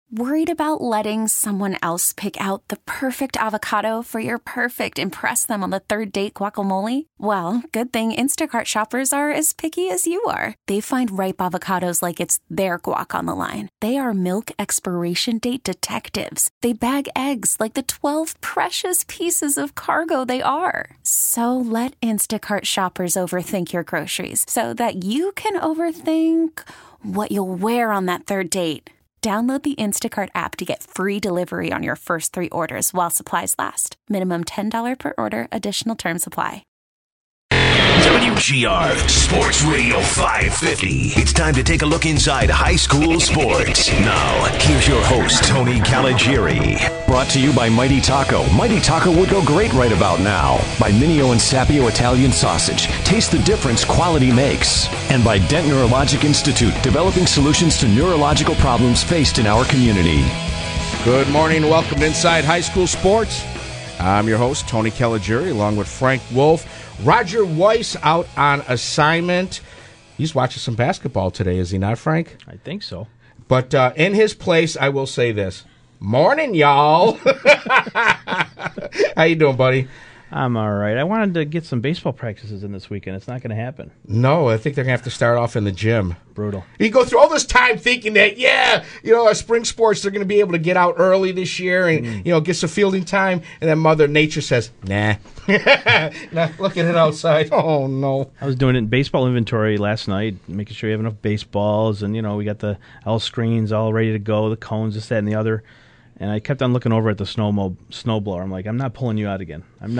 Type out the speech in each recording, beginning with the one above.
Worried about letting someone else pick out the perfect avocado for your perfect impress them on the third date guacamole? Well, good thing Instacart shoppers are as picky as you are. They find ripe avocados like it's their guac on the line. They are milk expiration date detectives. They bag eggs like the 12 precious pieces of cargo they are. So let Instacart shoppers overthink your groceries so that you can overthink what you'll wear on that third date. Download the Instacart app to get free delivery on your first 3 orders while supplies last. Minimum $10 per order. Additional terms apply. WGR Sports Radio 550. It's time to take a look inside high school sports. Now, here's your host, Tony Caligiuri. Brought to you by Mighty Taco. Mighty Taco would go great right about now. By Mineo and Sapio Italian Sausage. Taste the difference quality makes. And by Dent Neurologic Institute, developing solutions to neurological problems faced in our community. Good morning. Welcome to Inside High School Sports. I'm your host, Tony Caligiuri, along with Frank Wolf. Roger Weiss out on assignment. He's watching some basketball today, is he not, Frank? I think so. But in his place, I will say this. Morning, y'all. How you doing, buddy? I'm all right. I wanted to get some baseball practices in this weekend. It's not going to happen. No, I think they're going to have to start off in the gym. Brutal. You go through all this time thinking that, our spring sports, they're going to be able to get out early this year and, get some fielding time. And then Mother Nature says, nah. Nah, look at it outside. Oh, no. I was doing it in baseball inventory last night, making sure you have enough baseballs. And, we got the L screens all ready to go, the cones, this, that, and the other. And I kept on looking over at the snowblower. I'm like, I'm not pulling you out again. And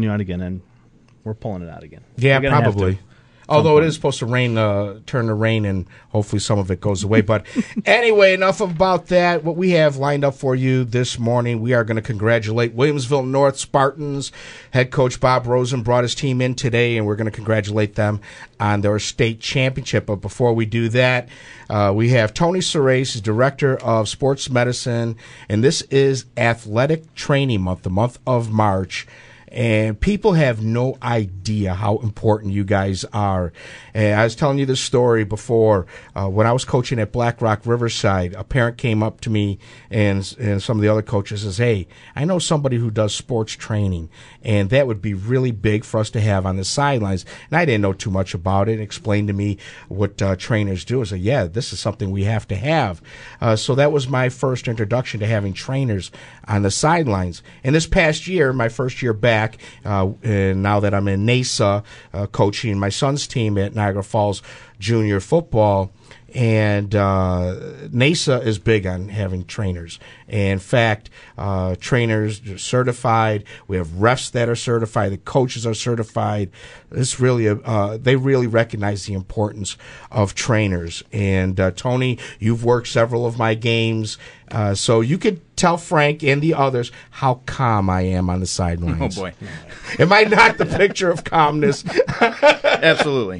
we're pulling it out again. Yeah, probably. Although it is supposed to rain, turn to rain, and hopefully some of it goes away. But anyway, enough about that. What we have lined up for you this morning, we are going to congratulate Williamsville North Spartans. Head coach Bob Rosen brought his team in today, and we're going to congratulate them on their state championship. But before we do that, we have Tony Surace, Director of Sports Medicine, and this is Athletic Training Month, the month of March. And people have no idea how important you guys are. And I was telling you this story before. When I was coaching at Black Rock Riverside, a parent came up to me and some of the other coaches says, hey, I know somebody who does sports training, and that would be really big for us to have on the sidelines. And I didn't know too much about it. And explained to me what trainers do. I said, yeah, this is something we have to have. So that was my first introduction to having trainers on the sidelines. And this past year, my first year back, and now that I'm in NASA coaching my son's team at Niagara Falls Junior Football, and NASA is big on having trainers. In fact, trainers are certified. We have refs that are certified. The coaches are certified. It's really they really recognize the importance of trainers. And Tony, you've worked several of my games, so you could tell Frank and the others how calm I am on the sidelines. Oh boy, am I not the picture of calmness? Absolutely.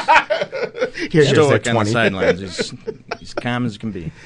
Here's Stoic on the sidelines. He's calm as can be.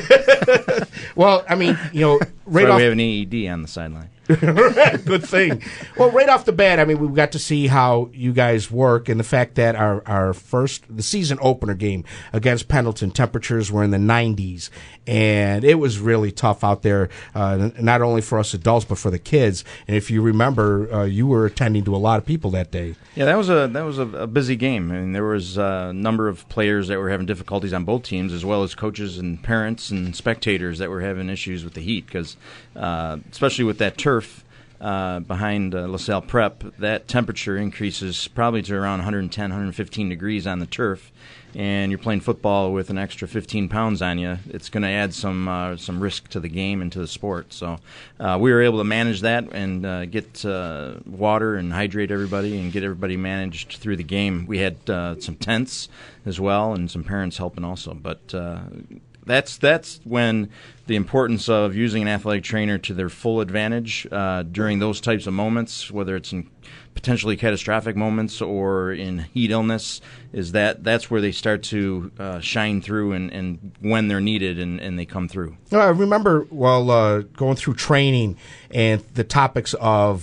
Well, I mean, right off, we have an AED on the sideline. Good thing. Well, right off the bat, I mean, we got to see how you guys work, and the fact that the season opener game against Pendleton, temperatures were in the 90s, and it was really tough out there, not only for us adults but for the kids. And if you remember, you were attending to a lot of people that day. Yeah, that was a busy game. I mean, there was a number of players that were having difficulties on both teams, as well as coaches and parents and spectators that were having issues with the heat, because especially with that turf behind LaSalle Prep, that temperature increases probably to around 110, 115 degrees on the turf, and you're playing football with an extra 15 pounds on you. It's going to add some risk to the game and to the sport. So we were able to manage that and get water and hydrate everybody and get everybody managed through the game. We had some tents as well and some parents helping also, but that's when the importance of using an athletic trainer to their full advantage during those types of moments, whether it's in potentially catastrophic moments or in heat illness, is that's where they start to shine through and when they're needed and they come through. I remember going through training and the topics of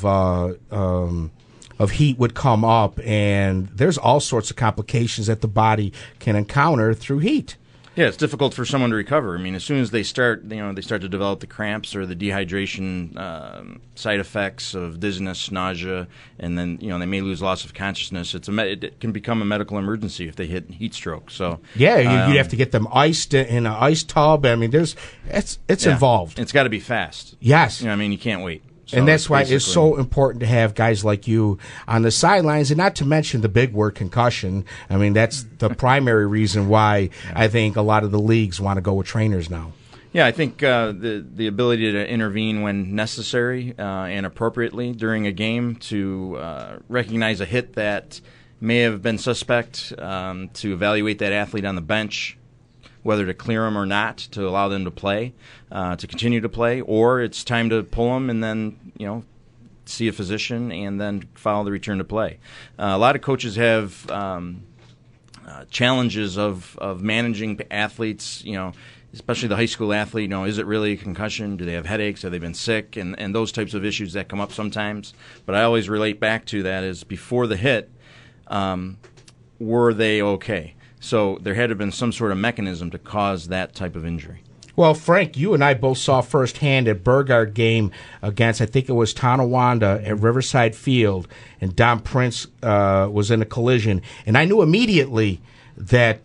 heat would come up, and there's all sorts of complications that the body can encounter through heat. Yeah, it's difficult for someone to recover. I mean, as soon as they start to develop the cramps or the dehydration side effects of dizziness, nausea, and then they may lose loss of consciousness. It can become a medical emergency if they hit heat stroke. So yeah, you'd have to get them iced in an ice tub. I mean, it's involved. It's got to be fast. Yes, I mean, you can't wait. So and that's why it's so important to have guys like you on the sidelines, and not to mention the big word concussion. I mean, that's the primary reason why I think a lot of the leagues want to go with trainers now. Yeah, I think the ability to intervene when necessary and appropriately during a game to recognize a hit that may have been suspect, to evaluate that athlete on the bench, whether to clear them or not, to allow them to play, to continue to play, or it's time to pull them and then, see a physician and then follow the return to play. A lot of coaches have challenges of managing athletes, especially the high school athlete. Is it really a concussion? Do they have headaches? Have they been sick? And those types of issues that come up sometimes. But I always relate back to that is before the hit, were they okay? So there had to have been some sort of mechanism to cause that type of injury. Well, Frank, you and I both saw firsthand at Burgard game against, I think it was Tonawanda at Riverside Field, and Don Prince was in a collision, and I knew immediately that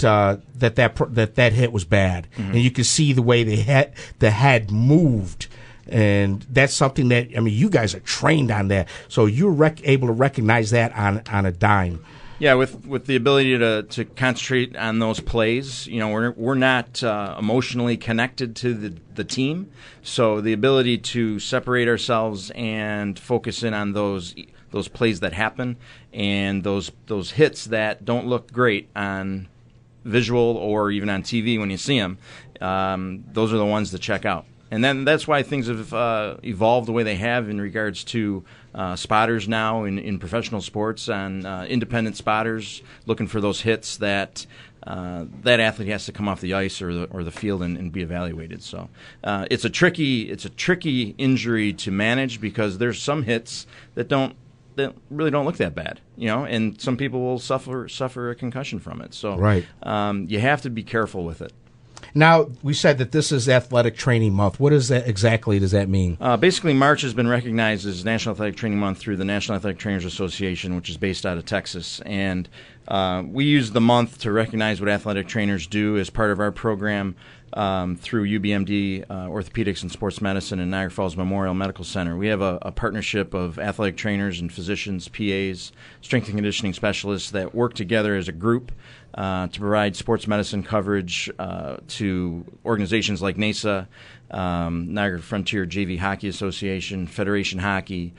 hit was bad, and you could see the way the head moved. And that's something that, you guys are trained on that, so you're able to recognize that on a dime. Yeah, with the ability to concentrate on those plays, we're not emotionally connected to the team, so the ability to separate ourselves and focus in on those plays that happen and those hits that don't look great on visual or even on TV when you see them, those are the ones to check out. And then that's why things have evolved the way they have in regards to spotters now in professional sports, and independent spotters looking for those hits that athlete has to come off the ice or the field and be evaluated. So it's a tricky injury to manage because there's some hits that really don't look that bad, and some people will suffer a concussion from it. So right. You have to be careful with it. Now, we said that this is Athletic Training Month. What does that mean? Basically, March has been recognized as National Athletic Training Month through the National Athletic Trainers Association, which is based out of Texas. And we use the month to recognize what athletic trainers do as part of our program through UBMD Orthopedics and Sports Medicine and Niagara Falls Memorial Medical Center. We have a partnership of athletic trainers and physicians, PAs, strength and conditioning specialists that work together as a group to provide sports medicine coverage to organizations like NASA, Niagara Frontier JV Hockey Association, Federation Hockey.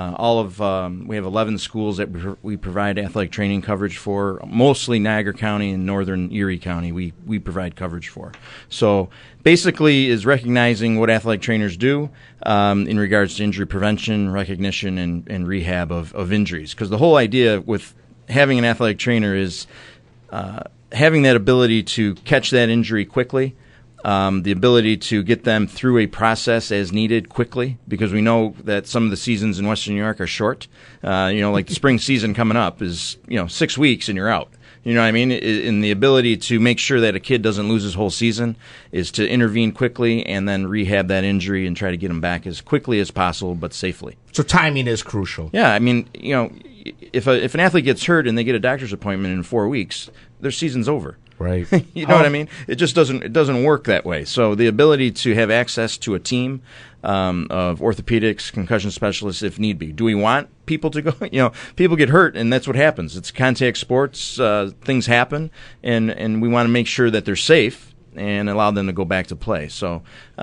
We have 11 schools that we provide athletic training coverage for, mostly Niagara County and northern Erie County we provide coverage for. So basically is recognizing what athletic trainers do in regards to injury prevention, recognition, and rehab of injuries. Because the whole idea with having an athletic trainer is having that ability to catch that injury quickly, the ability to get them through a process as needed quickly, because we know that some of the seasons in Western New York are short. Like the spring season coming up is 6 weeks and you're out. You know what I mean? And the ability to make sure that a kid doesn't lose his whole season is to intervene quickly and then rehab that injury and try to get him back as quickly as possible, but safely. So timing is crucial. Yeah, I mean, if an athlete gets hurt and they get a doctor's appointment in 4 weeks, their season's over. Right. You know what I mean? It just doesn't work that way. So the ability to have access to a team of orthopedics, concussion specialists, if need be. Do we want people to go? People get hurt, and that's what happens. It's contact sports. Things happen, and we want to make sure that they're safe and allow them to go back to play. So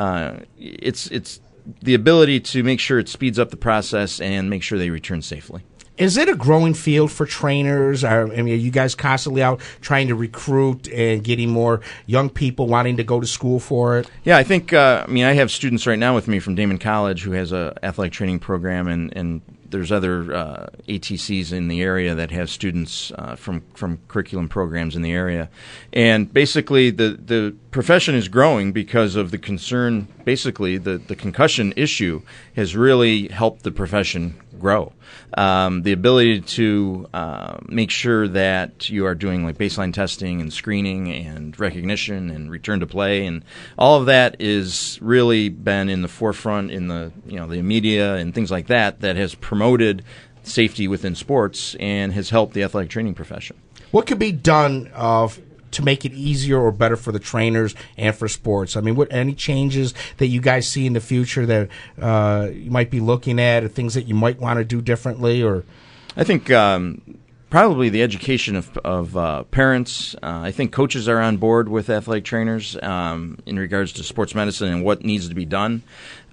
it's the ability to make sure it speeds up the process and make sure they return safely. Is it a growing field for trainers? Are you guys constantly out trying to recruit and getting more young people wanting to go to school for it? Yeah, I think, I have students right now with me from Damon College who has a athletic training program, and there's other ATCs in the area that have students from curriculum programs in the area. And basically the profession is growing because of the concern. Basically, the concussion issue has really helped the profession grow. The ability to make sure that you are doing like baseline testing and screening and recognition and return to play, and all of that is really been in the forefront in the media and things like that has promoted safety within sports and has helped the athletic training profession. What could be done to make it easier or better for the trainers and for sports? I mean, any changes that you guys see in the future that you might be looking at, or things that you might want to do differently? Or I think probably the education of parents. I think coaches are on board with athletic trainers in regards to sports medicine and what needs to be done.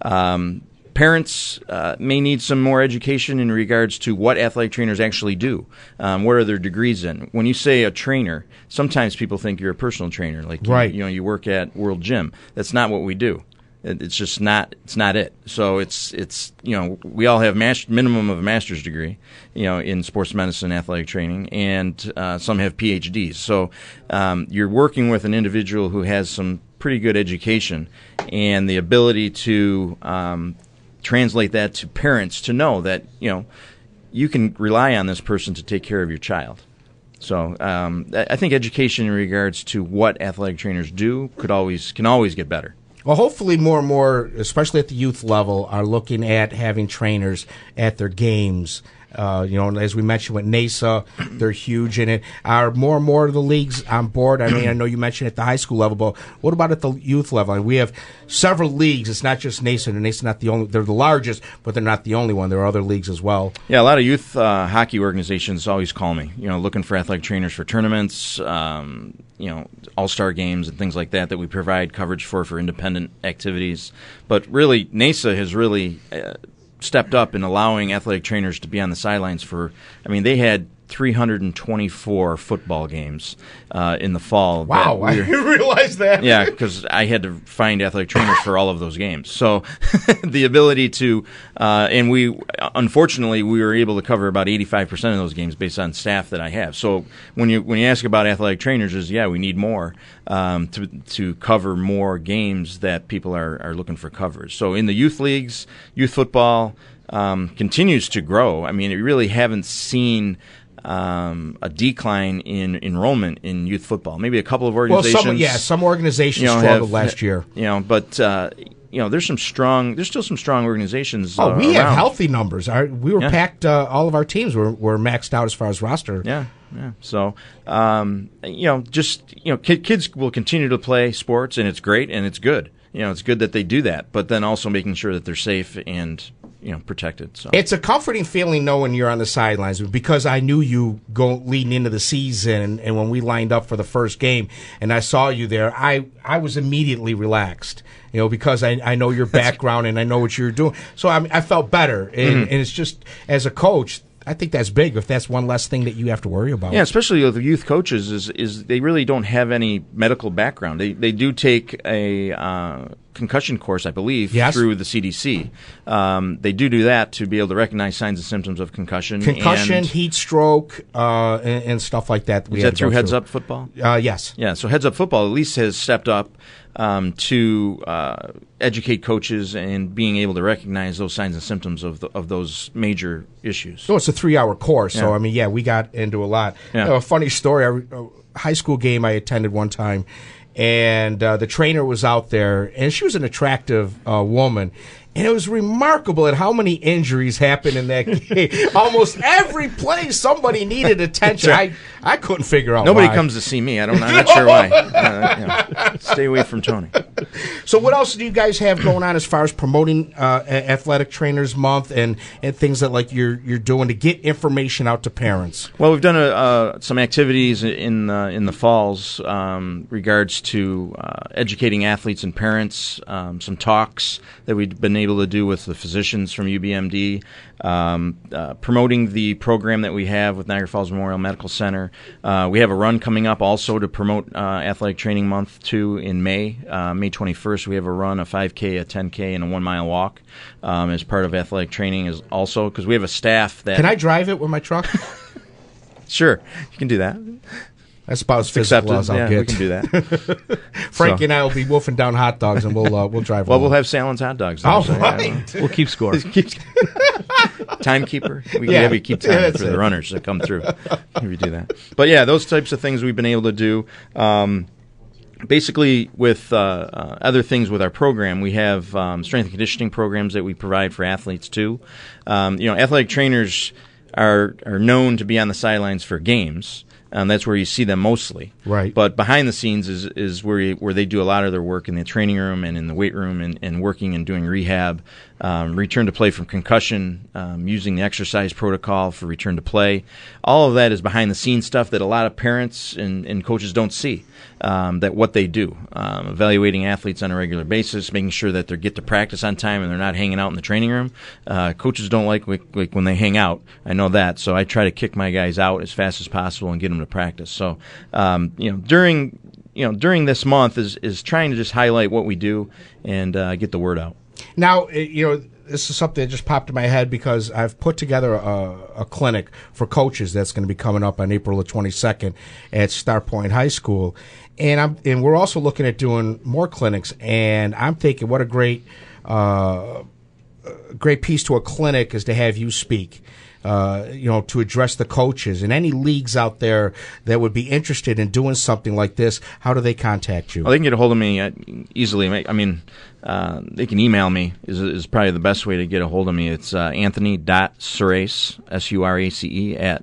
Parents may need some more education in regards to what athletic trainers actually do. What are their degrees in? When you say a trainer, sometimes people think you're a personal trainer, like right. you work at World Gym. That's not what we do. It's just not. It's not it. So it's we all have minimum of a master's degree, in sports medicine, athletic training, and some have PhDs. So you're working with an individual who has some pretty good education and the ability to translate that to parents to know that you can rely on this person to take care of your child. So I think education in regards to what athletic trainers do can always get better. Well, hopefully more and more, especially at the youth level, are looking at having trainers at their games. As we mentioned with NASA, they're huge in it. Are more and more of the leagues on board? I mean, I know you mentioned at the high school level, but what about at the youth level? I mean, we have several leagues. It's not just NASA, and NASA's not the only. They're the largest, but they're not the only one. There are other leagues as well. Yeah, a lot of youth hockey organizations always call me. Looking for athletic trainers for tournaments. All-star games and things like that we provide coverage for independent activities. But really, NASA has really stepped up in allowing athletic trainers to be on the sidelines they had 324 football games in the fall. Wow, I didn't realize that. Yeah, because I had to find athletic trainers for all of those games. So the ability to, and we were able to cover about 85% of those games based on staff that I have. So when you ask about athletic trainers, we need more to cover more games that people are looking for coverage. So in the youth leagues, youth football continues to grow. I mean, we really haven't seen a decline in enrollment in youth football. Maybe a couple of organizations. Some organizations struggled last year. But there's still some strong organizations. We around. have healthy numbers. We were packed. All of our teams were maxed out as far as roster. Yeah. So, kids will continue to play sports, and it's great and it's good. It's good that they do that, but then also making sure that they're safe and protected. So it's a comforting feeling knowing you're on the sidelines, because I knew you leading into the season, and when we lined up for the first game and I saw you there, I was immediately relaxed, because I know your background and I know what you're doing. So I felt better, and it's just, as a coach, I think that's big if that's one less thing that you have to worry about. Yeah, especially with the youth coaches is they really don't have any medical background. They do take a concussion course, I believe, through the CDC. They do that to be able to recognize signs and symptoms of concussion. Heat stroke, and stuff like that. Is that through Heads Up Football? Yes. Yeah, so Heads Up Football at least has stepped up to educate coaches and being able to recognize those signs and symptoms of those major issues. So it's a 3-hour course. So, we got into a lot. Yeah. A funny story, a high school game I attended one time, and the trainer was out there, and she was an attractive woman. And it was remarkable at how many injuries happened in that game. Almost every play, somebody needed attention. Right. I couldn't figure out Nobody why. comes to see me. I'm not sure why. Stay away from Tony. So what else do you guys have going on as far as promoting Athletic Trainers Month and things that you're doing to get information out to parents? Well, we've done some activities in the falls regards to educating athletes and parents, some talks that we've been able to do with the physicians from UBMD, promoting the program that we have with Niagara Falls Memorial Medical Center. We have a run coming up also to promote Athletic Training Month too in May. May 21st, we have a run, a 5K, a 10K, and a 1-mile walk as part of athletic training is also, because we have a staff that... Can I drive it with my truck? Sure, you can do that. That's about as physical as I'll get. We can do that. Frankie and I will be wolfing down hot dogs, and we'll drive. Well, we'll have Salon's hot dogs. All right. We'll keep score. Timekeeper. We Yeah. have you keep time for the runners that come through if you do that. But yeah, those types of things we've been able to do. Basically, with other things with our program, we have strength and conditioning programs that we provide for athletes too. Athletic trainers are known to be on the sidelines for games. That's where you see them mostly. Right. But behind the scenes is where they do a lot of their work in the training room and in the weight room and working and doing rehab, return to play from concussion, using the exercise protocol for return to play. All of that is behind the scenes stuff that a lot of parents and coaches don't see. That what they do, evaluating athletes on a regular basis, making sure that they get to practice on time and they're not hanging out in the training room. Coaches don't like when they hang out. I know that, so I try to kick my guys out as fast as possible and get them to practice. So, during this month is trying to just highlight what we do and get the word out. Now, this is something that just popped in my head because I've put together a clinic for coaches that's going to be coming up on April the 22nd at Star Point High School. And we're also looking at doing more clinics. And I'm thinking what a great piece to a clinic is to have you speak. To address the coaches and any leagues out there that would be interested in doing something like this. How do they contact you? Well, they can get a hold of me easily. I mean, they can email me is probably the best way to get a hold of me. It's anthony.surace, S-U-R-A-C-E, at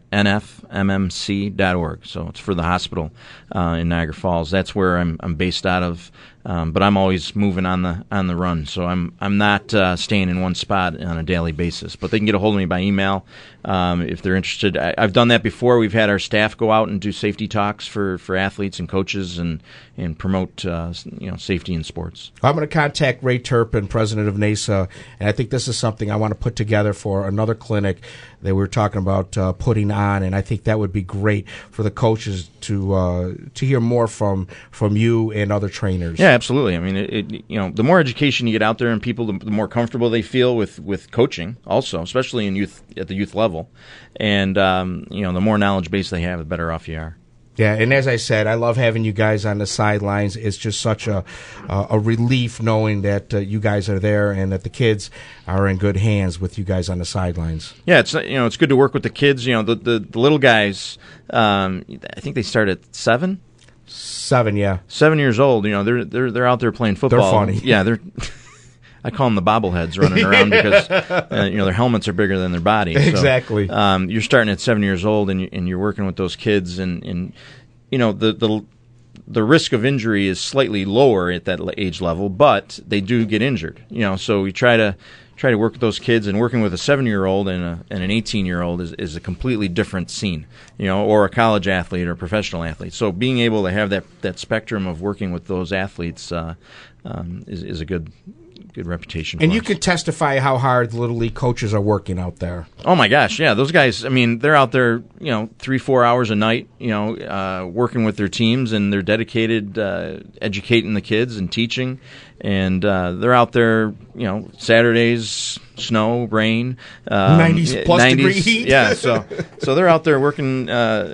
nfmmc.org. So it's for the hospital in Niagara Falls. That's where I'm based out of. But I'm always moving on the run, so I'm not staying in one spot on a daily basis. But they can get a hold of me by email if they're interested. I've done that before. We've had our staff go out and do safety talks for athletes and coaches and promote safety in sports. I'm going to contact Ray Turpin, president of NASA, and I think this is something I want to put together for another clinic that we're talking about putting on, and I think that would be great for the coaches to hear more from you and other trainers. Yeah, absolutely. I mean, the more education you get out there and people, the more comfortable they feel with coaching, also, especially at the youth level, and the more knowledge base they have, the better off you are. Yeah, and as I said, I love having you guys on the sidelines. It's just such a relief knowing that you guys are there and that the kids are in good hands with you guys on the sidelines. Yeah, it's good to work with the kids. The little guys. I think they start at 7. 7, yeah. 7 years old. They're out there playing football. They're funny. Yeah, they're. I call them the bobbleheads running around because their helmets are bigger than their body. So, exactly. You're starting at 7 years old and you're working with those kids and the risk of injury is slightly lower at that age level, but they do get injured. So we try to work with those kids, and working with a 7-year-old and an 18-year-old is a completely different scene. Or a college athlete or a professional athlete. So being able to have that spectrum of working with those athletes is a good reputation for and you us. can testify how hard the Little League coaches are working out there. Oh my gosh, yeah, those guys, I mean, they're out there, 3-4 hours a night, working with their teams, and they're dedicated educating the kids and teaching, and they're out there, Saturdays, snow, rain, 90s plus 90s, degree heat. Yeah, so they're out there working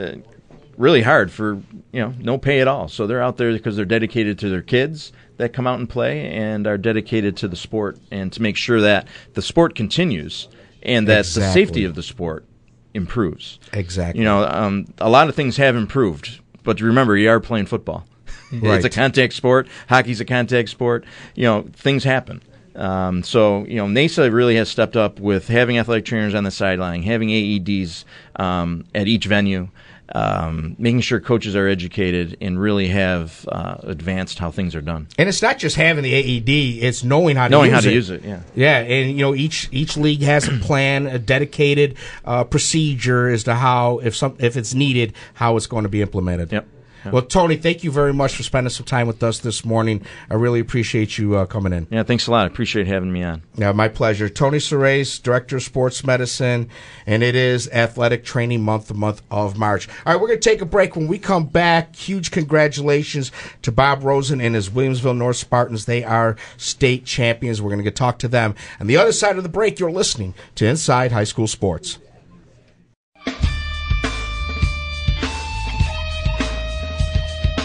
really hard for no pay at all. So they're out there because they're dedicated to their kids that come out and play and are dedicated to the sport and to make sure that the sport continues and that the safety of the sport improves. Exactly. A lot of things have improved, but remember, you are playing football. Right. It's a contact sport. Hockey's a contact sport. Things happen. So NASA really has stepped up with having athletic trainers on the sideline, having AEDs at each venue, making sure coaches are educated and really have advanced how things are done. And it's not just having the AED; it's knowing how to use it. Yeah. Yeah, and each league has a plan, a dedicated procedure as to how, if it's needed, how it's going to be implemented. Yep. Well, Tony, thank you very much for spending some time with us this morning. I really appreciate you coming in. Yeah, thanks a lot. I appreciate having me on. Yeah, my pleasure. Tony Surace, Director of Sports Medicine, and it is Athletic Training Month, the month of March. All right, we're going to take a break. When we come back, huge congratulations to Bob Rosen and his Williamsville North Spartans. They are state champions. We're going to talk to them. On the other side of the break, you're listening to Inside High School Sports.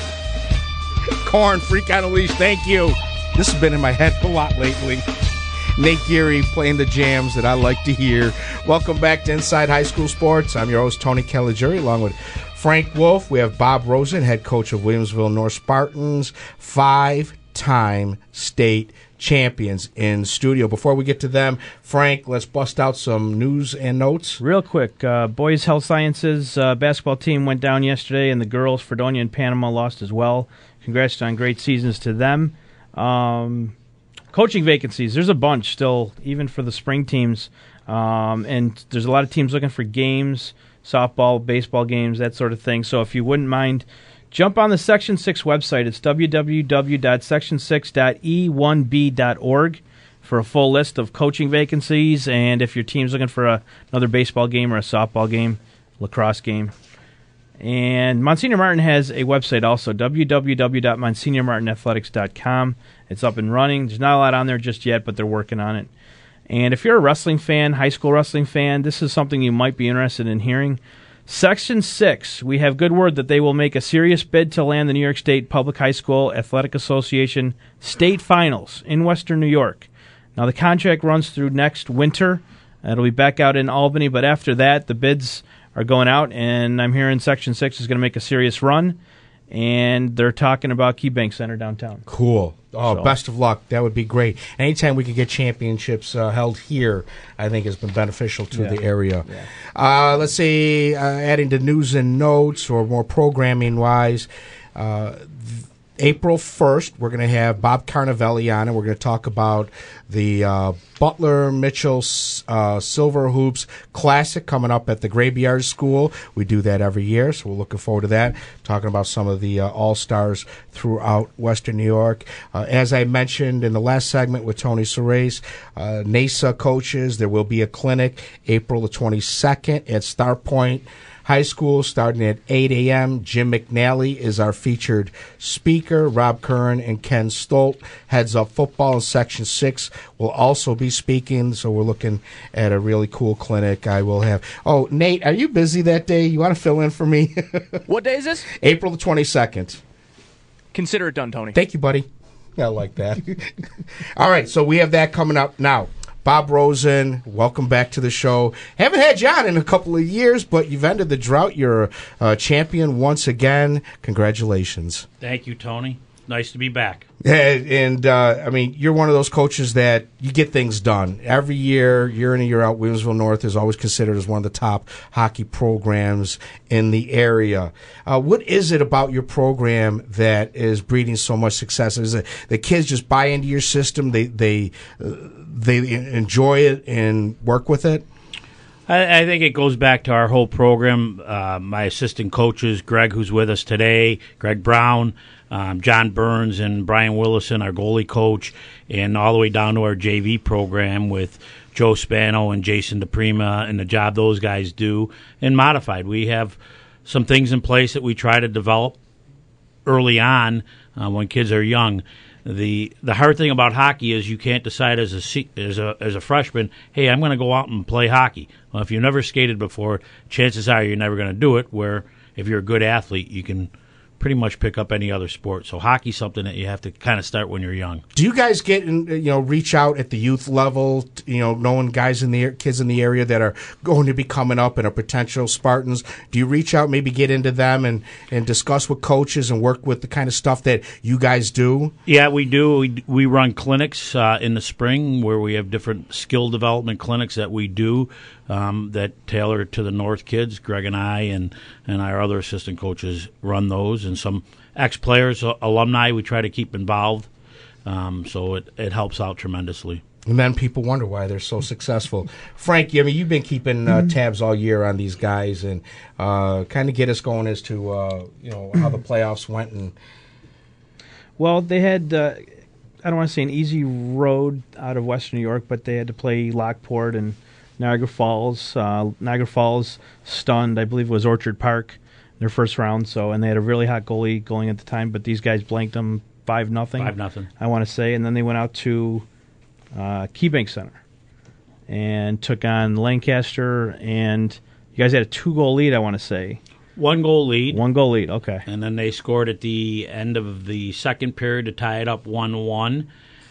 Corn, Freak on a Leash, thank you. This has been in my head a lot lately. Nate Geary playing the jams that I like to hear. Welcome back to Inside High School Sports. I'm your host, Tony Caligiuri, along with Frank Wolf. We have Bob Rosen, head coach of Williamsville North Spartans, 5-time state champions in studio. Before we get to them, Frank, let's bust out some news and notes. Real quick, boys health sciences basketball team went down yesterday, and the girls, Fredonia and Panama, lost as well. Congrats on great seasons to them. Coaching vacancies, there's a bunch still, even for the spring teams. And there's a lot of teams looking for games, softball, baseball games, that sort of thing. So if you wouldn't mind, jump on the Section 6 website. It's www.section6.e1b.org for a full list of coaching vacancies. And if your team's looking for another baseball game or a softball game, lacrosse game. And Monsignor Martin has a website also, www.monsignormartinathletics.com. It's up and running. There's not a lot on there just yet, but they're working on it. And if you're a wrestling fan, high school wrestling fan, this is something you might be interested in hearing. Section 6, we have good word that they will make a serious bid to land the New York State Public High School Athletic Association state finals in Western New York. Now, the contract runs through next winter. It'll be back out in Albany, but after that, the bids are going out, and I'm hearing Section 6 is going to make a serious run, and they're talking about KeyBank Center downtown. Cool. Oh, best of luck. That would be great. Anytime we could get championships held here, I think has been beneficial to the area. Yeah. Let's see, adding to news and notes or more programming-wise, April 1st, we're going to have Bob Carnavelli on, and we're going to talk about the Butler Mitchell Silver Hoops Classic coming up at the Graveyard School. We do that every year, so we're looking forward to that, talking about some of the All-Stars throughout Western New York. As I mentioned in the last segment with Tony Sorace, NASA coaches, there will be a clinic April the 22nd at Star Point High School starting at 8 a.m. Jim McNally is our featured speaker. Rob Curran and Ken Stolt, heads up football in Section 6, will also be speaking, so we're looking at a really cool clinic. I will have... Oh, Nate, are you busy that day? You want to fill in for me? What day is this? April the 22nd. Consider it done, Tony. Thank you, buddy. I like that. All right, so we have that coming up now. Bob Rosen, welcome back to the show. Haven't had you on in a couple of years, but you've ended the drought. You're a champion once again. Congratulations. Thank you, Tony. Nice to be back. And I mean, you're one of those coaches that you get things done. Every year in and year out, Williamsville North is always considered as one of the top hockey programs in the area. What is it about your program that is breeding so much success? Is it the kids just buy into your system? They enjoy it and work with it? I think it goes back to our whole program. My assistant coaches, Greg, who's with us today, Greg Brown, John Burns, and Brian Willison, our goalie coach, and all the way down to our JV program with Joe Spano and Jason DePrima and the job those guys do, and Modified. We have some things in place that we try to develop early on when kids are young. The hard thing about hockey is you can't decide as a freshman, hey, I'm going to go out and play hockey. Well, if you've never skated before, chances are you're never going to do it, where if you're a good athlete, you can pretty much pick up any other sport. So hockey's something that you have to kind of start when you're young. Do you guys get reach out at the youth level, knowing kids in the area that are going to be coming up and are potential Spartans? Do you reach out, maybe get into them and discuss with coaches and work with the kind of stuff that you guys do? Yeah, we do. We run clinics in the spring where we have different skill development clinics that we do that tailor to the North kids. Greg and I and our other assistant coaches run those, and some ex-players, alumni, we try to keep involved. So it helps out tremendously. And then people wonder why they're so successful. Frank, you've been keeping tabs all year on these guys and kind of get us going as to how the playoffs went. Well, they had I don't want to say an easy road out of Western New York, but they had to play Lockport and Niagara Falls. Niagara Falls stunned, I believe it was Orchard Park, their first round. And they had a really hot goalie going at the time, but these guys blanked them 5-0. 5-0. I want to say, and then they went out to KeyBank Center and took on Lancaster, and you guys had a 2-goal lead, I want to say. 1-goal lead. 1-goal lead, okay. And then they scored at the end of the second period to tie it up 1-1.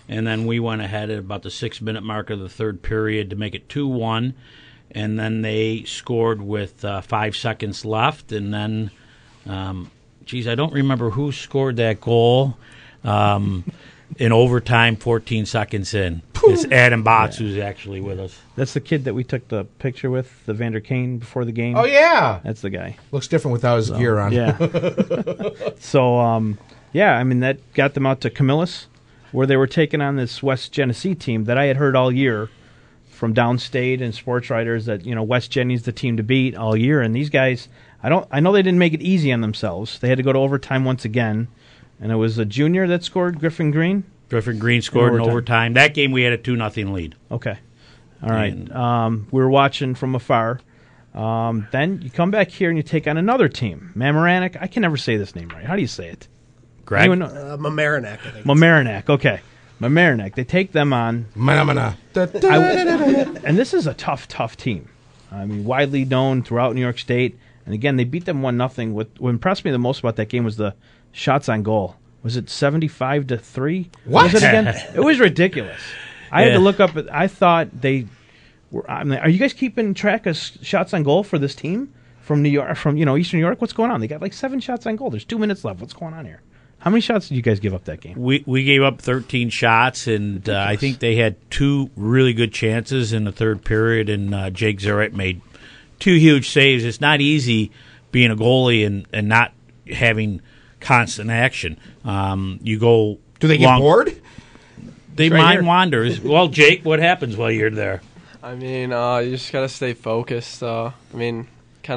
and then we went ahead at about the 6-minute mark of the third period to make it 2-1, and then they scored with 5 seconds left, and then, I don't remember who scored that goal. In overtime, 14 seconds in. It's Adam Botts who's actually with us. That's the kid that we took the picture with, the Vander Kane, before the game. Oh, yeah. That's the guy. Looks different without his gear on. Yeah. So, that got them out to Camillus, where they were taking on this West Genesee team that I had heard all year from downstate and sports writers that, West Genny's the team to beat all year. And these guys, I know they didn't make it easy on themselves. They had to go to overtime once again. And it was a junior that scored, Griffin Green? Griffin Green scored in overtime. That game we had a 2-0 lead. Okay. All right. We were watching from afar. Then you come back here and you take on another team, Mamaroneck. I can never say this name right. How do you say it? Greg? Mamaroneck, I think. Mamaroneck, okay. Mamaroneck. They take them on. Manamana. And this is a tough team. I mean, widely known throughout New York State. And again, they beat them 1-0. What impressed me the most about that game was the shots on goal. Was it 75-3? What was it again? It was ridiculous. I had to look up. I thought they were. Are you guys keeping track of shots on goal for this team from New York, from Eastern New York? What's going on? They got like 7 shots on goal. There's 2 minutes left. What's going on here? How many shots did you guys give up that game? We gave up 13 shots, and I think they had 2 really good chances in the third period, and Jake Zurett made 2 huge saves. It's not easy being a goalie and not having constant action. You go. Do they get bored? They mind wanders. Well, Jake, what happens while you're there? I mean, you just gotta stay focused. Mind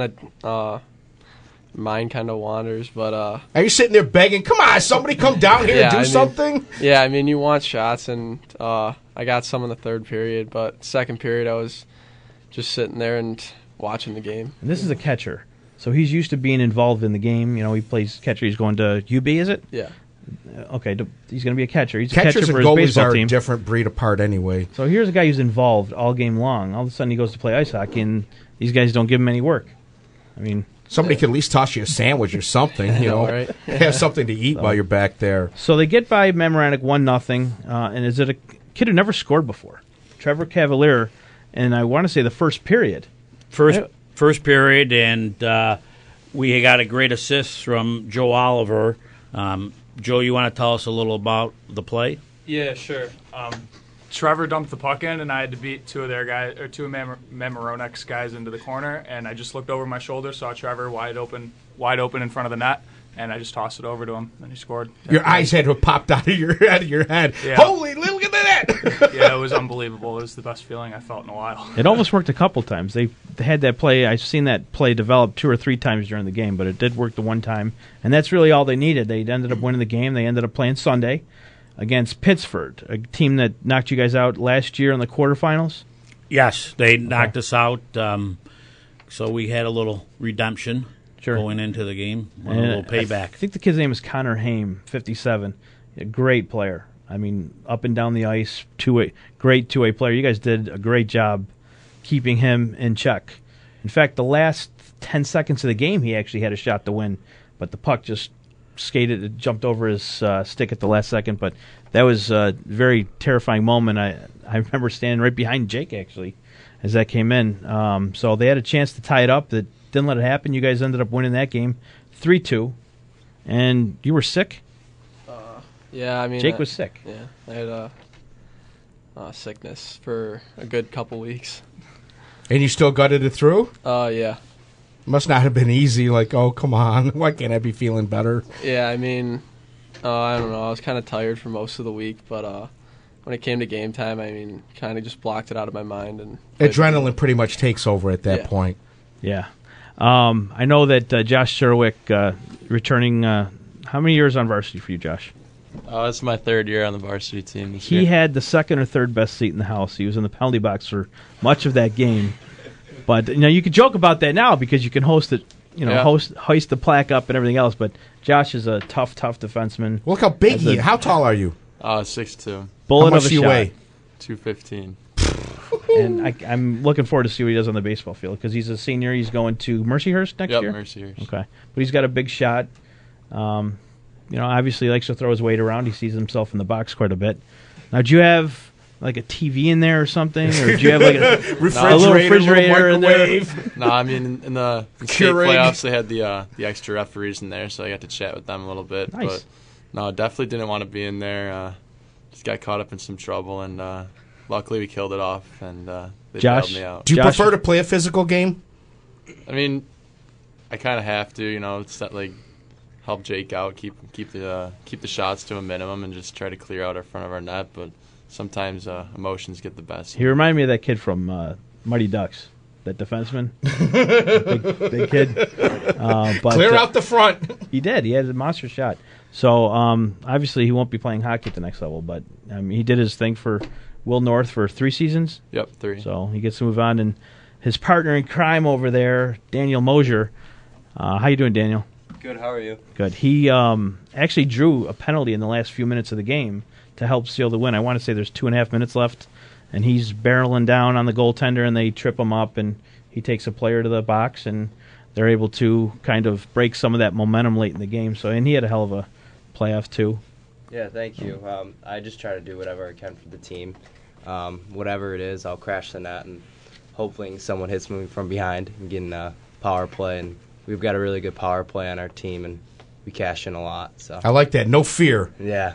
kind of wanders, but are you sitting there begging? Come on, somebody come down here and do something. Yeah, I mean, you want shots, and I got some in the third period, but second period I was just sitting there and watching the game. And this is a catcher. So he's used to being involved in the game. He plays catcher. He's going to UB, is it? Yeah. Okay, he's going to be a catcher. He's Catchers a catcher for and his goalies baseball are team. a different breed apart anyway. So here's a guy who's involved all game long. All of a sudden he goes to play ice hockey, and these guys don't give him any work. I mean, somebody could at least toss you a sandwich or something. Right? Have something to eat while you're back there. So they get by Mamaroneck 1-0, and is it a kid who never scored before? Trevor Cavalier, and I want to say the first period. First period, and we got a great assist from Joe Oliver. Joe, you want to tell us a little about the play? Yeah, sure. Trevor dumped the puck in, and I had to beat 2 of Mamaroneck's guys into the corner. And I just looked over my shoulder, saw Trevor wide open in front of the net, and I just tossed it over to him, and he scored. Your eyes had to have popped out of your head. Yeah. Holy, look at that! Yeah, it was unbelievable. It was the best feeling I felt in a while. It almost worked a couple times. They had that play. I've seen that play develop 2 or 3 times during the game, but it did work the one time, and that's really all they needed. They ended up winning the game. They ended up playing Sunday against Pittsford, a team that knocked you guys out last year in the quarterfinals. Yes, they knocked us out, so we had a little redemption going into the game, a little payback. I think the kid's name is Connor Haim, 57, a great player. I mean, up and down the ice, great two-way player. You guys did a great job keeping him in check. In fact, the last 10 seconds of the game, he actually had a shot to win, but the puck just jumped over his stick at the last second. But that was a very terrifying moment. I remember standing right behind Jake, actually, as that came in. So they had a chance to tie it up. That didn't let it happen. You guys ended up winning that game 3-2. And you were sick? Yeah, I mean... Jake was sick. Yeah, I had sickness for a good couple weeks. And you still gutted it through? Yeah. Must not have been easy, like, oh, come on, why can't I be feeling better? Yeah, I mean, I don't know, I was kind of tired for most of the week, but when it came to game time, I mean, kind of just blocked it out of my mind. And adrenaline pretty much takes over at that point. Yeah. I know that Josh Sherwick returning, how many years on varsity for you, Josh? It's my 3rd year on the varsity team this year. He had the 2nd or 3rd best seat in the house. He was in the penalty box for much of that game. But you can joke about that now because you can hoist it, hoist the plaque up and everything else. But Josh is a tough defenseman. Look how big he is. How tall are you? 6'2". How much do you weigh? 215. And I'm looking forward to see what he does on the baseball field because he's a senior. He's going to Mercyhurst next year? Yep, Mercyhurst. Okay. But he's got a big shot. Obviously he likes to throw his weight around. He sees himself in the box quite a bit. Now, do you have like a TV in there or something, or do you have like a refrigerator, little refrigerator in there? No, I mean in the state playoffs they had the extra referees in there, so I got to chat with them a little bit. Nice. But no, definitely didn't want to be in there. Just got caught up in some trouble, and luckily we killed it off, and they bailed me out. Do you prefer to play a physical game? I mean, I kind of have to, it's not like help Jake out, keep the shots to a minimum, and just try to clear out our front of our net. But sometimes emotions get the best. He reminded me of that kid from Mighty Ducks, that defenseman, big kid. But, clear out the front. He did. He had a monster shot. So obviously he won't be playing hockey at the next level, but he did his thing for Will North for 3 seasons. Yep, 3. So he gets to move on, and his partner in crime over there, Daniel Mosier. How you doing, Daniel? Good. How are you? Good. He actually drew a penalty in the last few minutes of the game to help seal the win. I want to say there's 2.5 minutes left, and he's barreling down on the goaltender, and they trip him up, and he takes a player to the box, and they're able to kind of break some of that momentum late in the game. So, and he had a hell of a playoff too. Yeah, thank you. I just try to do whatever I can for the team. Whatever it is, I'll crash the net, and hopefully someone hits me from behind and get in a power play. And we've got a really good power play on our team, and we cash in a lot. So I like that. No fear. Yeah.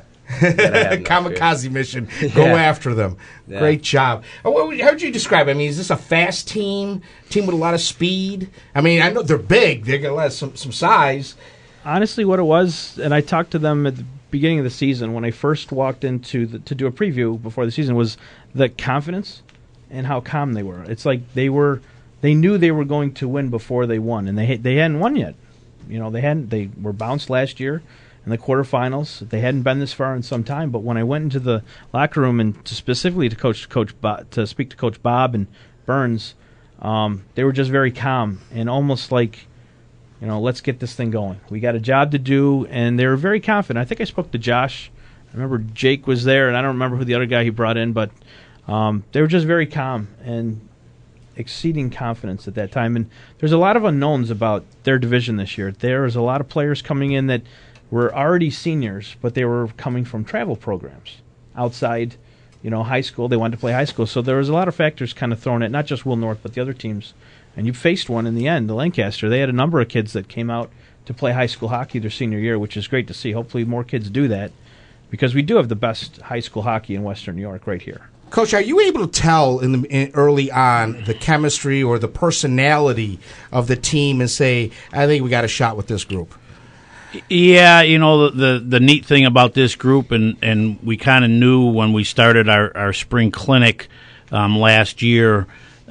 Kamikaze mission. Go after them. Yeah. Great job. How would you describe it? I mean, is this a fast team with a lot of speed? I mean, I know they're big. They got a lot of some size. Honestly, what it was, and I talked to them at the beginning of the season when I first walked into to do a preview before the season, was the confidence and how calm they were. It's like they knew they were going to win before they won, and they hadn't won yet. They were bounced last year in the quarterfinals. They hadn't been this far in some time. But when I went into the locker room and specifically to speak to Coach Bob and Burns, they were just very calm and almost like, let's get this thing going. We got a job to do, and they were very confident. I think I spoke to Josh. I remember Jake was there, and I don't remember who the other guy he brought in, but they were just very calm and exceeding confidence at that time. And there's a lot of unknowns about their division this year. There's a lot of players coming in that were already seniors, but they were coming from travel programs outside, high school. They wanted to play high school. So there was a lot of factors kind of thrown at not just Will North, but the other teams. And you faced one in the end, the Lancaster. They had a number of kids that came out to play high school hockey their senior year, which is great to see. Hopefully more kids do that, because we do have the best high school hockey in Western New York right here. Coach, are you able to tell early on the chemistry or the personality of the team and say, I think we got a shot with this group? Yeah, the neat thing about this group, and we kind of knew when we started our spring clinic last year,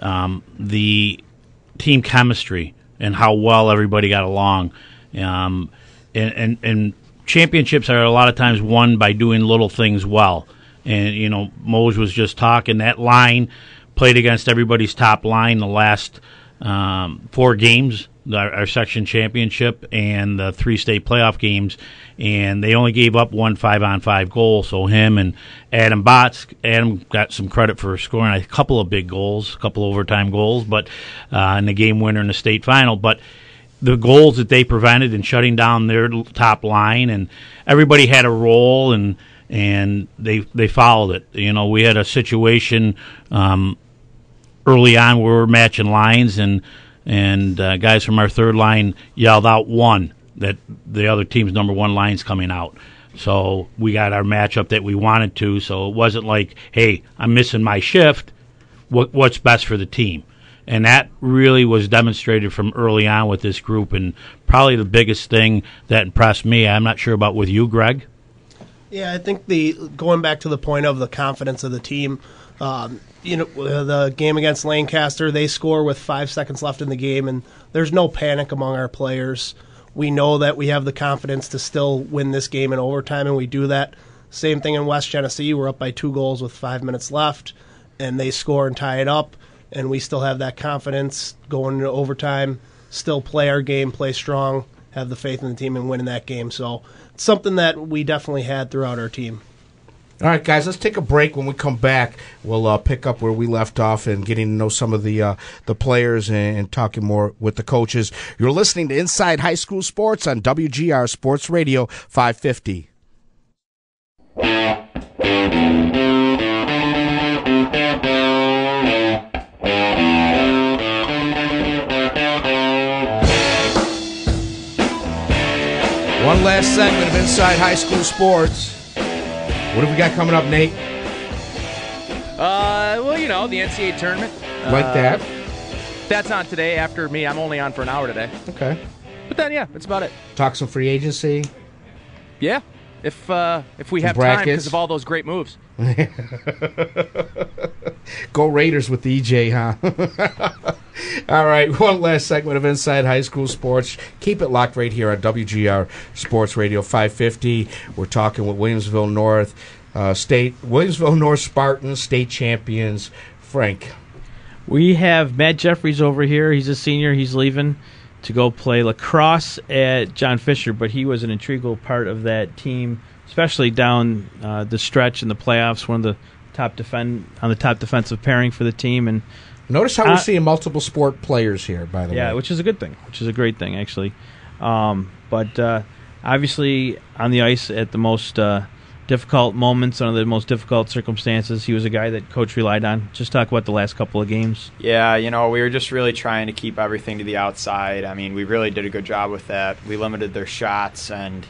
the team chemistry and how well everybody got along. And championships are a lot of times won by doing little things well. And, Moj was just talking, that line played against everybody's top line the last 4 games, our section championship and the 3 state playoff games, and they only gave up 1 5-on-5 goal. So him and Adam Botts, Adam got some credit for scoring a couple of big goals, a couple overtime goals, but in the game winner in the state final. But the goals that they prevented in shutting down their top line, and everybody had a role, and they followed it. We had a situation early on where we were matching lines, and guys from our third line yelled out 1, that the other team's number 1 line's coming out. So we got our matchup that we wanted to. So it wasn't like, hey, I'm missing my shift. What's best for the team? And that really was demonstrated from early on with this group. And probably the biggest thing that impressed me, I'm not sure about with you, Greg. Yeah, I think going back to the point of the confidence of the team, the game against Lancaster, they score with 5 seconds left in the game, and there's no panic among our players. We know that we have the confidence to still win this game in overtime, and we do that. Same thing in West Genesee. We're up by 2 goals with 5 minutes left, and they score and tie it up, and we still have that confidence going into overtime, still play our game, play strong, have the faith in the team, and winning that game. So it's something that we definitely had throughout our team. All right, guys, let's take a break. When we come back, we'll pick up where we left off and getting to know some of the players and talking more with the coaches. You're listening to Inside High School Sports on WGR Sports Radio 550. last segment of Inside High School Sports. What have we got coming up, Nate? Well, the NCAA tournament. Like that? That's on today after me. I'm only on for an hour today. Okay. But then, yeah, that's about it. Talk some free agency. Yeah, if we have time because of all those great moves. Go Raiders with the EJ, huh? All right, one last segment of Inside High School Sports. Keep it locked right here on WGR Sports Radio 550. We're talking with Williamsville North Spartans, state champions. Frank. We have Matt Jeffries over here. He's a senior. He's leaving to go play lacrosse at John Fisher, but he was an integral part of that team, especially down the stretch in the playoffs, one of the top defensive pairing for the team. And notice how we're seeing multiple sport players here, by the way. Yeah, which is a good thing, which is a great thing, actually. But obviously on the ice at the most difficult moments, under the most difficult circumstances, he was a guy that Coach relied on. Just talk about the last couple of games. Yeah, we were just really trying to keep everything to the outside. I mean, we really did a good job with that. We limited their shots, and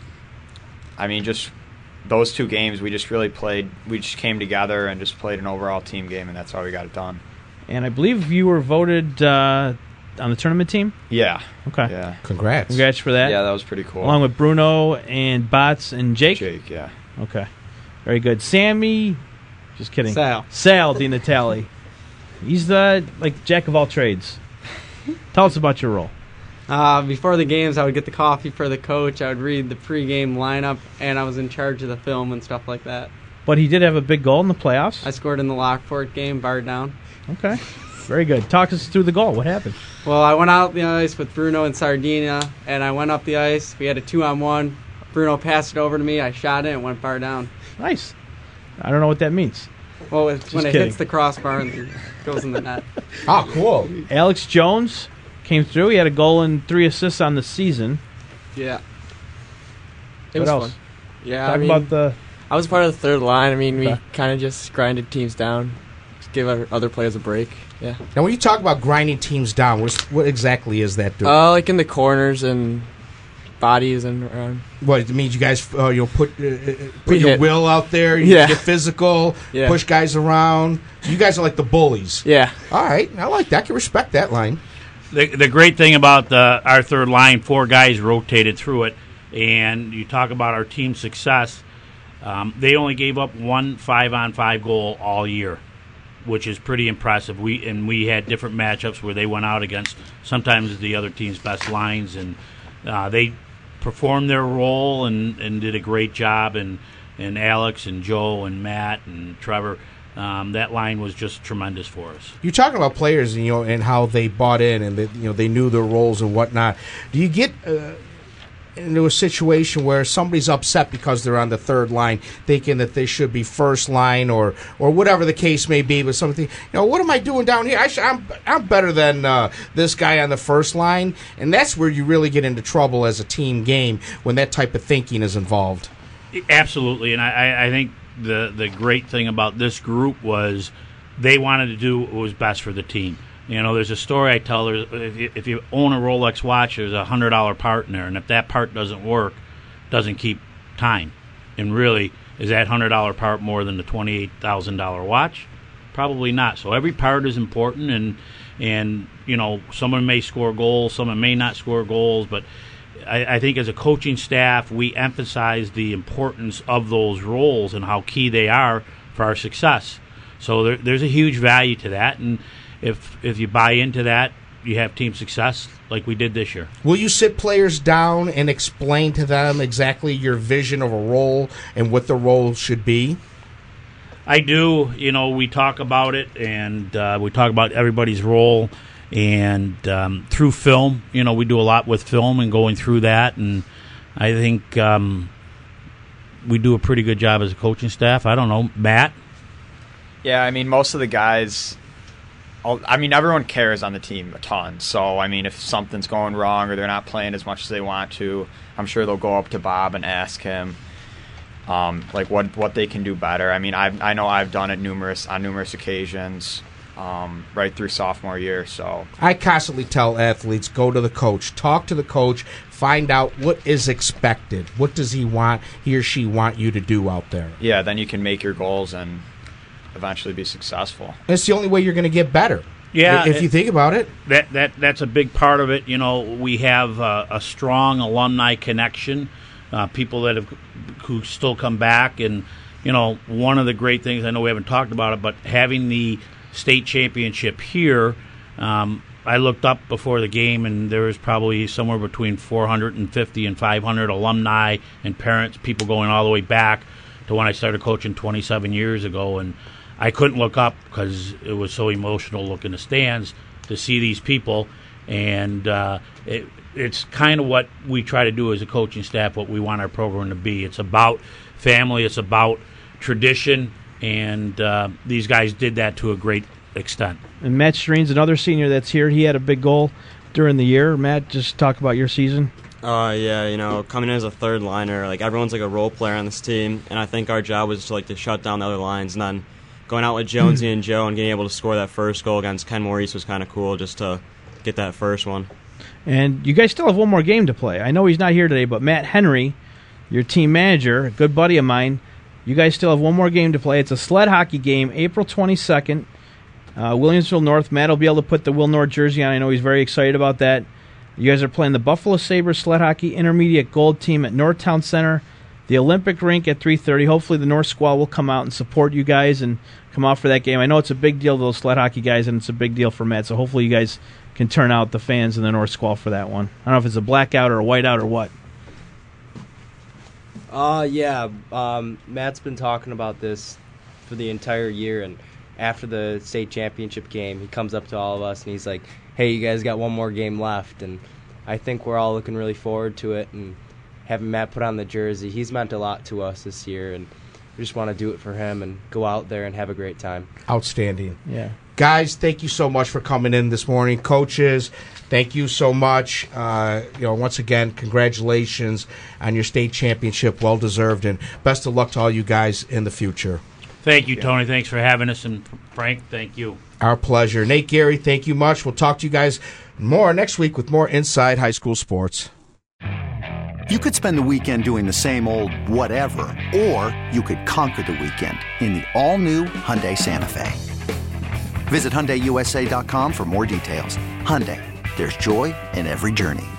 I mean, just those two games, we just really played. We just came together and just played an overall team game, and that's how we got it done. And I believe you were voted on the tournament team? Yeah. Okay. Yeah. Congrats. Congrats for that. Yeah, that was pretty cool. Along with Bruno and Bots and Jake? Jake, yeah. Okay. Very good. Sammy, just kidding. Sal Di Natale. He's the jack of all trades. Tell us about your role. Before the games, I would get the coffee for the coach. I would read the pregame lineup, and I was in charge of the film and stuff like that. But he did have a big goal in the playoffs. I scored in the Lockport game, bar down. Okay. Very good. Talk us through the goal. What happened? Well, I went out the ice with Bruno and Sardinia, and I went up the ice. We had a 2-on-1. Bruno passed it over to me. I shot it and went bar down. Nice. I don't know what that means. Well, it's when it hits the crossbar and goes in the net. Oh, cool. Alex Jones came through. He had a goal and 3 assists on the season. Yeah. What was else? fun. Yeah, Talk about the... I was part of the third line. I mean, we kind of just grinded teams down, just give our other players a break. Yeah. Now, when you talk about grinding teams down, what exactly is that doing? Like in the corners and bodies and around. What it means, you guys put your will out there, you get physical, push guys around. You guys are like the bullies. Yeah. All right, I like that. I can respect that line. The great thing about our third line, 4 guys rotated through it, and you talk about our team success. They only gave up 1 5-on-5 goal all year, which is pretty impressive. We had different matchups where they went out against sometimes the other team's best lines, and they performed their role and did a great job. And Alex and Joe and Matt and Trevor, that line was just tremendous for us. You're talking about players, and how they bought in and they knew their roles and whatnot. Do you get into a situation where somebody's upset because they're on the third line, thinking that they should be first line or whatever the case may be, but something, what am I doing down here? I'm better than this guy on the first line, and that's where you really get into trouble as a team game when that type of thinking is involved. Absolutely, and I think the great thing about this group was they wanted to do what was best for the team. There's a story I tell. If you own a Rolex watch, there's a $100 part in there, and if that part doesn't work, doesn't keep time. And really, is that $100 part more than the $28,000 watch? Probably not. So every part is important, and someone may score goals, someone may not score goals, but I think as a coaching staff, we emphasize the importance of those roles and how key they are for our success. So there's a huge value to that, and if you buy into that, you have team success like we did this year. Will you sit players down and explain to them exactly your vision of a role and what the role should be? I do. We talk about it, and we talk about everybody's role, and through film, we do a lot with film and going through that, and I think we do a pretty good job as a coaching staff. I don't know, Matt? Yeah, I mean, most of the guys... everyone cares on the team a ton. So, if something's going wrong or they're not playing as much as they want to, I'm sure they'll go up to Bob and ask him, what they can do better. I know I've done it on numerous occasions. right through sophomore year. So I constantly tell athletes, go to the coach, talk to the coach, find out what is expected. What does he or she want you to do out there? Yeah, then you can make your goals and eventually be successful. It's the only way you're going to get better. Yeah, if you think about it. That's a big part of it. You know, we have a strong alumni connection, people who still come back. And, you know, one of the great things, I know we haven't talked about it, but having the state championship here, I looked up before the game, and there was probably somewhere between 450 and 500 alumni and parents, people going all the way back to when I started coaching 27 years ago. And I couldn't look up because it was so emotional looking the stands to see these people. And it's kind of what we try to do as a coaching staff, what we want our program to be. It's about family. It's about tradition. And these guys did that to a great extent. And Matt Streen's another senior that's here. He had a big goal during the year. Matt, just talk about your season. Yeah, you know, coming in as a third liner, like everyone's like a role player on this team, and I think our job was to shut down the other lines, and then going out with Jonesy and Joe and getting able to score that first goal against Ken Maurice was kind of cool, just to get that first one. And you guys still have one more game to play. I know he's not here today, but Matt Henry, your team manager, a good buddy of mine, you guys still have one more game to play. It's a sled hockey game, April 22nd, Williamsville North. Matt will be able to put the Will North jersey on. I know he's very excited about that. You guys are playing the Buffalo Sabres Sled Hockey Intermediate Gold Team at Northtown Center, the Olympic Rink at 3:30. Hopefully the North Squad will come out and support you guys and come out for that game. I know it's a big deal to those sled hockey guys, and it's a big deal for Matt, so hopefully you guys can turn out the fans in the North Squad for that one. I don't know if it's a blackout or a whiteout or what. Matt's been talking about this for the entire year, and after the state championship game, he comes up to all of us and he's like, hey, you guys got one more game left, and I think we're all looking really forward to it, and having Matt put on the jersey, he's meant a lot to us this year, and we just want to do it for him and go out there and have a great time. Outstanding. Yeah. Guys, thank you so much for coming in this morning. Coaches, thank you so much. Once again, congratulations on your state championship. Well deserved, and best of luck to all you guys in the future. Thank you, Tony. Thanks for having us, and Frank, thank you. Our pleasure. Nate, Gary, thank you much. We'll talk to you guys more next week with more Inside High School Sports. You could spend the weekend doing the same old whatever, or you could conquer the weekend in the all-new Hyundai Santa Fe. Visit HyundaiUSA.com for more details. Hyundai, there's joy in every journey.